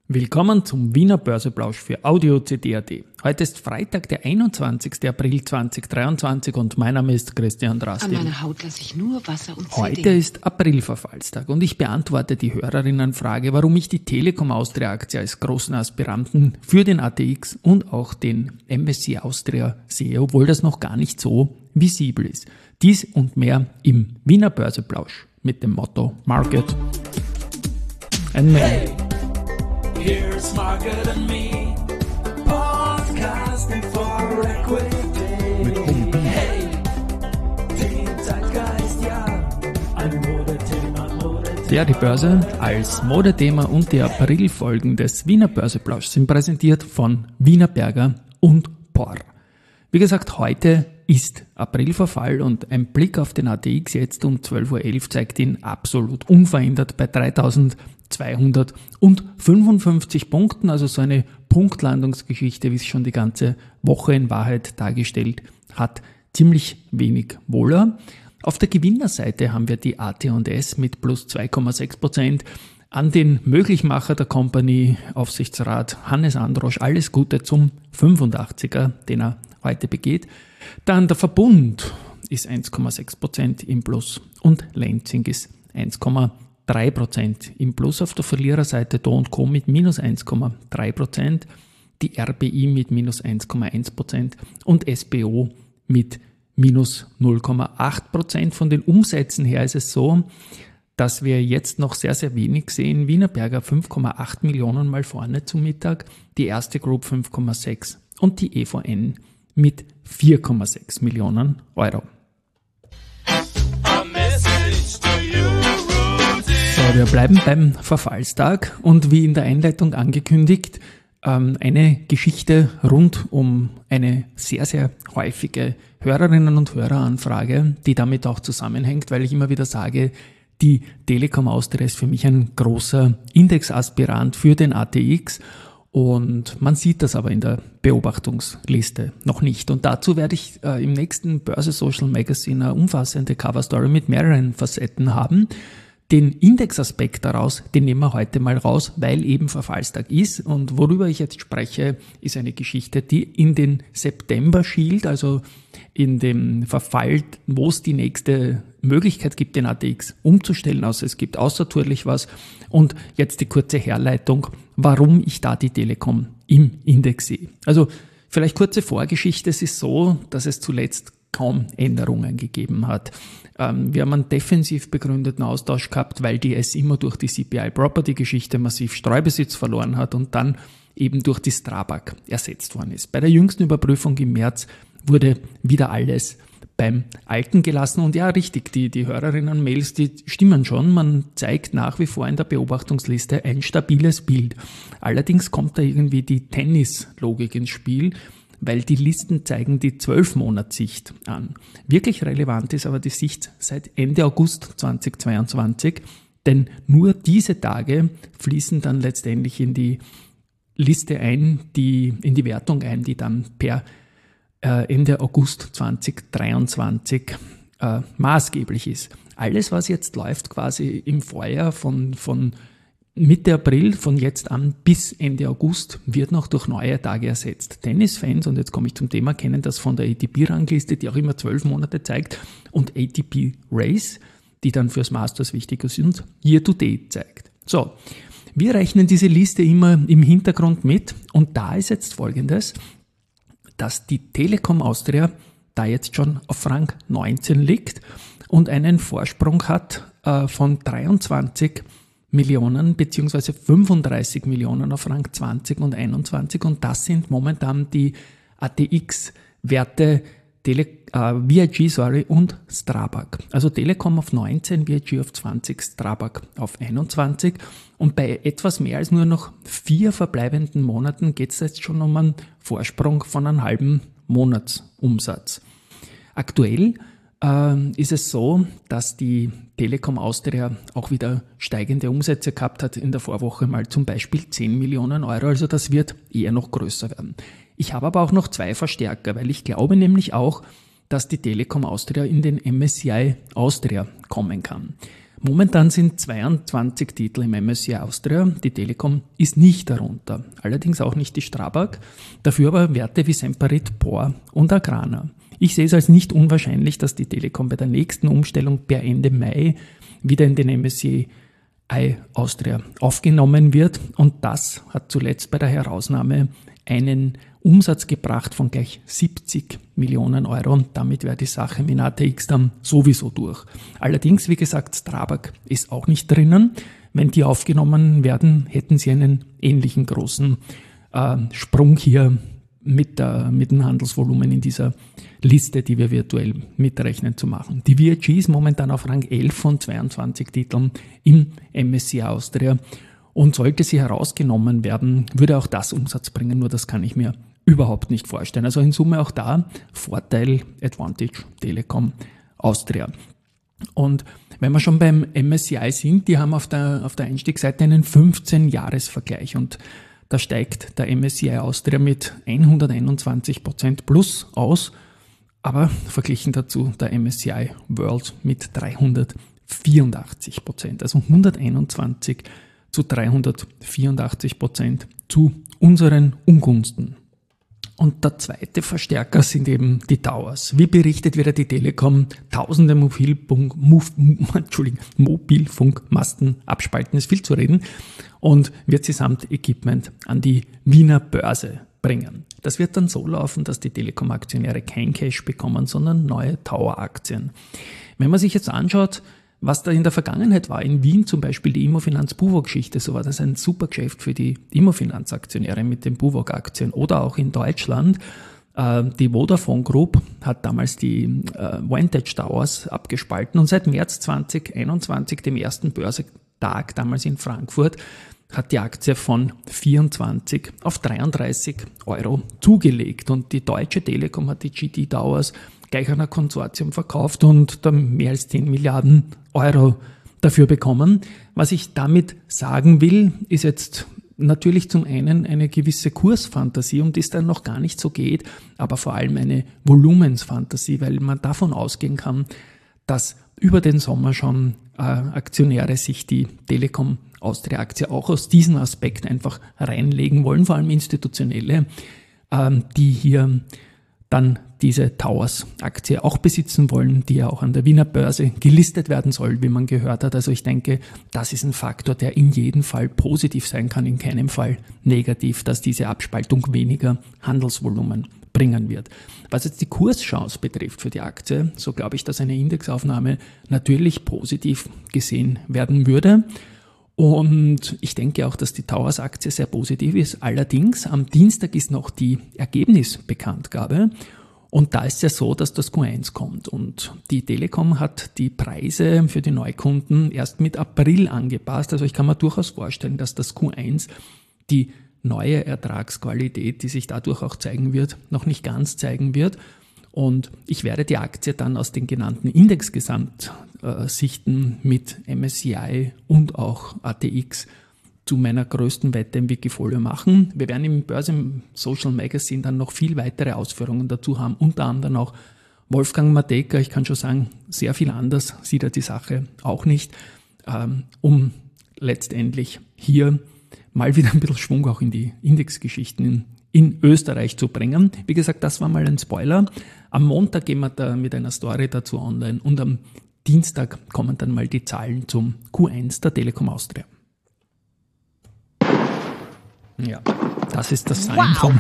Willkommen zum Wiener Börseplausch für Audio CD.at. Heute ist Freitag, der 21. April 2023 und mein Name ist Christian Drastil. An meiner Haut lasse ich nur Wasser und CD. Heute ist Aprilverfallstag und ich beantworte die Hörerinnenfrage, warum ich die Telekom Austria Aktie als großen Aspiranten für den ATX und auch den MSCI Austria sehe, obwohl das noch gar nicht so visibel ist. Dies und mehr im Wiener Börseplausch mit dem Motto Market and Me. Hey, here's Market and Me, podcasting for Equity. Hey, den Zeitgeist, ja, ein Modethema. Ja, die Börse als Modethema und die Aprilfolgen des Wiener Börseplauschs sind präsentiert von Wienerberger und POR. Wie gesagt, heute ist Aprilverfall und ein Blick auf den ATX jetzt um 12.11 Uhr zeigt ihn absolut unverändert bei 3.255 Punkten, also so eine Punktlandungsgeschichte, wie es schon die ganze Woche in Wahrheit dargestellt hat, ziemlich wenig Wohler. Auf der Gewinnerseite haben wir die AT&S mit plus 2,6%. An den Möglichmacher der Company, Aufsichtsrat Hannes Androsch, alles Gute zum 85er, den er heute begeht. Dann der Verbund ist 1,6% im Plus und Lenzing ist 1,3% im Plus. Auf der Verliererseite Do & Co mit minus 1,3%, die RBI mit minus 1,1% und SBO mit minus 0,8%. Von den Umsätzen her ist es so, dass wir jetzt noch sehr, sehr wenig sehen. Wienerberger 5,8 Millionen mal vorne zum Mittag, die erste Group 5,6 und die EVN mit 4,6 Millionen Euro. So, wir bleiben beim Verfallstag und wie in der Einleitung angekündigt, eine Geschichte rund um eine sehr, sehr häufige Hörerinnen- und Höreranfrage, die damit auch zusammenhängt, weil ich immer wieder sage, die Telekom Austria ist für mich ein großer Indexaspirant für den ATX. Und man sieht das aber in der Beobachtungsliste noch nicht. Und dazu werde ich im nächsten Börse Social Magazine eine umfassende Coverstory mit mehreren Facetten haben. Den Indexaspekt daraus, den nehmen wir heute mal raus, weil eben Verfallstag ist. Und worüber ich jetzt spreche, ist eine Geschichte, die in den September schielt, also in dem Verfall, wo es die nächste Möglichkeit gibt, den ATX umzustellen, außer es gibt außertourlich was. Und jetzt die kurze Herleitung, warum ich da die Telekom im Index sehe. Also vielleicht kurze Vorgeschichte. Es ist so, dass es zuletzt kaum Änderungen gegeben hat. Wir haben einen defensiv begründeten Austausch gehabt, weil die S immer durch die CPI-Property-Geschichte massiv Streubesitz verloren hat und dann eben durch die Strabag ersetzt worden ist. Bei der jüngsten Überprüfung im März wurde wieder alles beim Alten gelassen. Und ja, richtig, die Hörerinnen-Mails, die stimmen schon. Man zeigt nach wie vor in der Beobachtungsliste ein stabiles Bild. Allerdings kommt da irgendwie die Tennis-Logik ins Spiel, weil die Listen zeigen die 12-Monats-Sicht an. Wirklich relevant ist aber die Sicht seit Ende August 2022, denn nur diese Tage fließen dann letztendlich in die Liste ein, in die Wertung ein, die dann per Ende August 2023 maßgeblich ist. Alles, was jetzt läuft quasi im Vorjahr von Mitte April, von jetzt an bis Ende August, wird noch durch neue Tage ersetzt. Tennisfans, und jetzt komme ich zum Thema, kennen das von der ATP-Rangliste, die auch immer 12 Monate zeigt, und ATP Race, die dann fürs Masters wichtig ist und Year-to-Date zeigt. So, wir rechnen diese Liste immer im Hintergrund mit und da ist jetzt Folgendes, dass die Telekom Austria da jetzt schon auf Rang 19 liegt und einen Vorsprung hat von 23 Millionen bzw. 35 Millionen auf Rang 20 und 21 und das sind momentan die ATX-Werte VIG und Strabag. Also Telekom auf 19, VIG auf 20, Strabag auf 21 und bei etwas mehr als nur noch 4 verbleibenden Monaten geht es jetzt schon um einen Vorsprung von einem halben Monatsumsatz. Aktuell ist es so, dass die Telekom Austria auch wieder steigende Umsätze gehabt hat in der Vorwoche mal zum Beispiel 10 Millionen Euro, also das wird eher noch größer werden. Ich habe aber auch noch 2 Verstärker, weil ich glaube nämlich auch, dass die Telekom Austria in den MSCI Austria kommen kann. Momentan sind 22 Titel im MSCI Austria, die Telekom ist nicht darunter, allerdings auch nicht die Strabag, dafür aber Werte wie Semperit, POR und Agrana. Ich sehe es als nicht unwahrscheinlich, dass die Telekom bei der nächsten Umstellung per Ende Mai wieder in den MSCI Austria aufgenommen wird und das hat zuletzt bei der Herausnahme einen Umsatz gebracht von gleich 70 Millionen Euro und damit wäre die Sache mit ATX dann sowieso durch. Allerdings, wie gesagt, Strabag ist auch nicht drinnen. Wenn die aufgenommen werden, hätten sie einen ähnlichen großen Sprung hier mit dem Handelsvolumen in dieser Liste, die wir virtuell mitrechnen, zu machen. Die VIG ist momentan auf Rang 11 von 22 Titeln im MSCI Austria und sollte sie herausgenommen werden, würde auch das Umsatz bringen, nur das kann ich mir überhaupt nicht vorstellen. Also in Summe auch da Vorteil Advantage Telekom Austria. Und wenn wir schon beim MSCI sind, die haben auf der Einstiegsseite einen 15-Jahres-Vergleich und da steigt der MSCI Austria mit 121% plus aus, aber verglichen dazu der MSCI World mit 384%, also 121 zu 384% zu unseren Ungunsten. Und der zweite Verstärker sind eben die Towers. Wie berichtet, wird die Telekom tausende Mobilfunkmasten abspalten, ist viel zu reden, und wird sie samt Equipment an die Wiener Börse bringen. Das wird dann so laufen, dass die Telekom-Aktionäre kein Cash bekommen, sondern neue Tower-Aktien. Wenn man sich jetzt anschaut, was da in der Vergangenheit war, in Wien zum Beispiel die Immofinanz-Buwog-Geschichte, so war das ein super Geschäft für die Immofinanz-Aktionäre mit den Buwog-Aktien, oder auch in Deutschland. Die Vodafone Group hat damals die Vantage Towers abgespalten und seit März 2021, dem ersten Börsetag damals in Frankfurt, hat die Aktie von 24 auf 33 Euro zugelegt und die Deutsche Telekom hat die GT Towers gleich an ein Konsortium verkauft und dann mehr als 10 Milliarden Euro dafür bekommen. Was ich damit sagen will, ist jetzt natürlich zum einen eine gewisse Kursfantasie, um die es dann noch gar nicht so geht, aber vor allem eine Volumensfantasie, weil man davon ausgehen kann, dass über den Sommer schon Aktionäre sich die Telekom Austria Aktie auch aus diesem Aspekt einfach reinlegen wollen, vor allem institutionelle, die hier dann diese Towers-Aktie auch besitzen wollen, die ja auch an der Wiener Börse gelistet werden soll, wie man gehört hat. Also ich denke, das ist ein Faktor, der in jedem Fall positiv sein kann, in keinem Fall negativ, dass diese Abspaltung weniger Handelsvolumen bringen wird. Was jetzt die Kurschance betrifft für die Aktie, so glaube ich, dass eine Indexaufnahme natürlich positiv gesehen werden würde. Und ich denke auch, dass die Towers-Aktie sehr positiv ist. Allerdings, am Dienstag ist noch die Ergebnisbekanntgabe. Und da ist es ja so, dass das Q1 kommt. Und die Telekom hat die Preise für die Neukunden erst mit April angepasst. Also ich kann mir durchaus vorstellen, dass das Q1 die neue Ertragsqualität, die sich dadurch auch zeigen wird, noch nicht ganz zeigen wird. Und ich werde die Aktie dann aus den genannten Indexgesamtsichten mit MSCI und auch ATX zu meiner größten Wette im Wikifolio machen. Wir werden im Börse im Social Magazine dann noch viel weitere Ausführungen dazu haben, unter anderem auch Wolfgang Matejka. Ich kann schon sagen, sehr viel anders sieht er die Sache auch nicht, um letztendlich hier mal wieder ein bisschen Schwung auch in die Indexgeschichten in Österreich zu bringen. Wie gesagt, das war mal ein Spoiler. Am Montag gehen wir da mit einer Story dazu online und am Dienstag kommen dann mal die Zahlen zum Q1 der Telekom Austria. Ja, das ist das Sign vom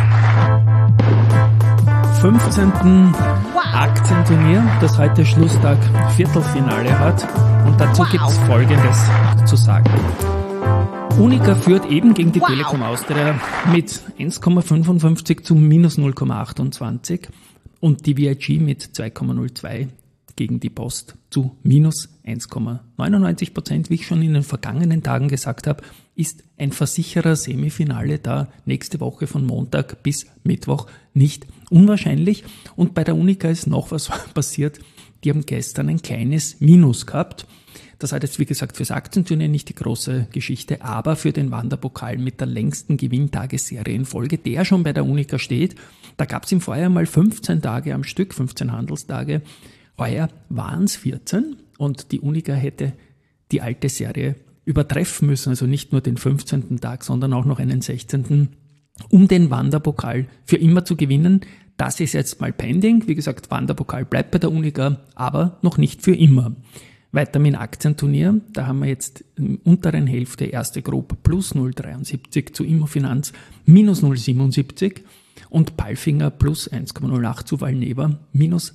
15. Aktienturnier, das heute Schlusstag Viertelfinale hat. Und dazu gibt es Folgendes zu sagen. Unica führt eben gegen die Telekom Austria mit 1,55 zu minus 0,28 und die VIG mit 2,02 gegen die Post zu minus 1,99%. Wie ich schon in den vergangenen Tagen gesagt habe, ist ein Versicherer-Semifinale da nächste Woche von Montag bis Mittwoch nicht unwahrscheinlich. Und bei der Unica ist noch was passiert. Die haben gestern ein kleines Minus gehabt. Das hat jetzt, wie gesagt, fürs Aktienturnier nicht die große Geschichte, aber für den Wanderpokal mit der längsten Gewinntagesserie in Folge, der schon bei der Unica steht. Da gab es im Vorjahr mal 15 Tage am Stück, 15 Handelstage. Heuer waren es 14 und die Unica hätte die alte Serie übertreffen müssen, also nicht nur den 15. Tag, sondern auch noch einen 16., um den Wanderpokal für immer zu gewinnen. Das ist jetzt mal pending. Wie gesagt, Wanderpokal bleibt bei der Unica, aber noch nicht für immer. Weiter mit dem Aktienturnier, da haben wir jetzt in der unteren Hälfte erste Gruppe plus 0,73 zu Immofinanz minus 0,77 und Palfinger plus 1,08 zu Valneva minus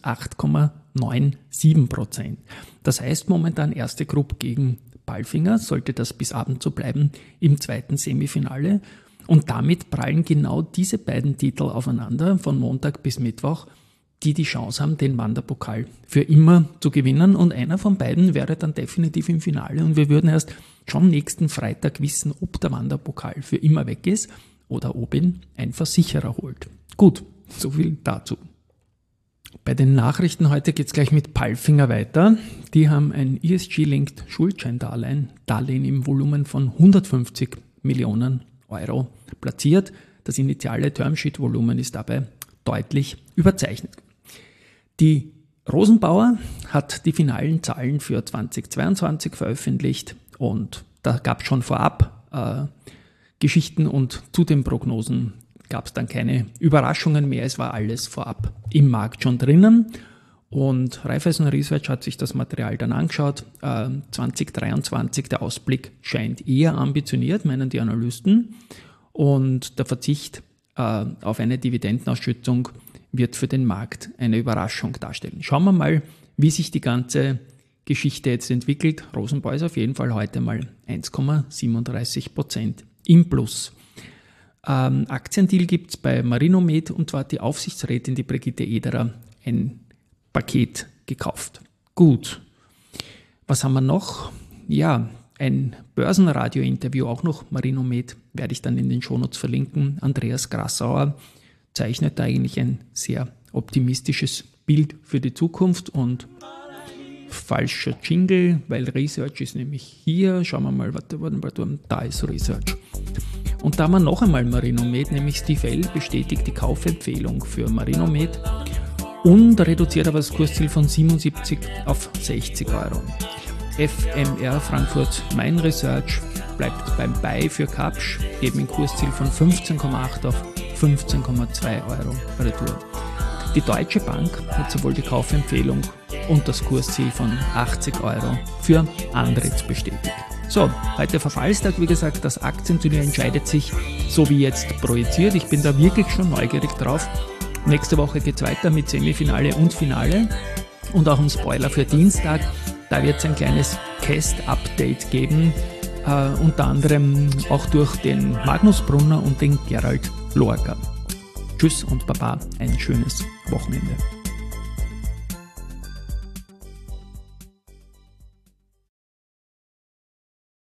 8,97%. Das heißt momentan erste Gruppe gegen Palfinger, sollte das bis Abend so bleiben, im zweiten Semifinale. Und damit prallen genau diese beiden Titel aufeinander von Montag bis Mittwoch, die Chance haben, den Wanderpokal für immer zu gewinnen. Und einer von beiden wäre dann definitiv im Finale. Und wir würden erst schon nächsten Freitag wissen, ob der Wanderpokal für immer weg ist oder ob ihn ein Versicherer holt. Gut, so viel dazu. Bei den Nachrichten heute geht es gleich mit Palfinger weiter. Die haben ein ESG-linked Schuldscheindarlehen im Volumen von 150 Millionen Euro platziert. Das initiale Termsheet-Volumen ist dabei deutlich überzeichnet. Die Rosenbauer hat die finalen Zahlen für 2022 veröffentlicht und da gab es schon vorab Geschichten und zu den Prognosen gab es dann keine Überraschungen mehr. Es war alles vorab im Markt schon drinnen und Raiffeisen Research hat sich das Material dann angeschaut. 2023, der Ausblick scheint eher ambitioniert, meinen die Analysten, und der Verzicht auf eine Dividendenausschüttung wird für den Markt eine Überraschung darstellen. Schauen wir mal, wie sich die ganze Geschichte jetzt entwickelt. Rosenbauer ist auf jeden Fall heute mal 1,37% im Plus. Aktiendeal gibt es bei Marinomed und zwar hat die Aufsichtsrätin, die Brigitte Ederer, ein Paket gekauft. Gut, was haben wir noch? Ja, ein Börsenradio-Interview, auch noch Marinomed, werde ich dann in den Shownotes verlinken. Andreas Grassauer zeichnet da eigentlich ein sehr optimistisches Bild für die Zukunft und falscher Jingle, weil Research ist nämlich hier. Schauen wir mal, da ist Research. Und da haben wir noch einmal Marinomed, nämlich Steve L. bestätigt die Kaufempfehlung für Marinomed und reduziert aber das Kursziel von 77 auf 60 Euro. FMR Frankfurt Main Research bleibt beim Buy für Kapsch, eben ein Kursziel von 15,8 auf 15,2 Euro Retour. Die Deutsche Bank hat sowohl die Kaufempfehlung und das Kursziel von 80 Euro für Andritz bestätigt. So, heute Verfallstag, wie gesagt, das Aktienturnier entscheidet sich so wie jetzt projiziert. Ich bin da wirklich schon neugierig drauf. Nächste Woche geht es weiter mit Semifinale und Finale und auch ein Spoiler für Dienstag. Da wird es ein kleines Cast-Update geben, unter anderem auch durch den Magnus Brunner und den Gerald Lorca. Tschüss und Baba, ein schönes Wochenende.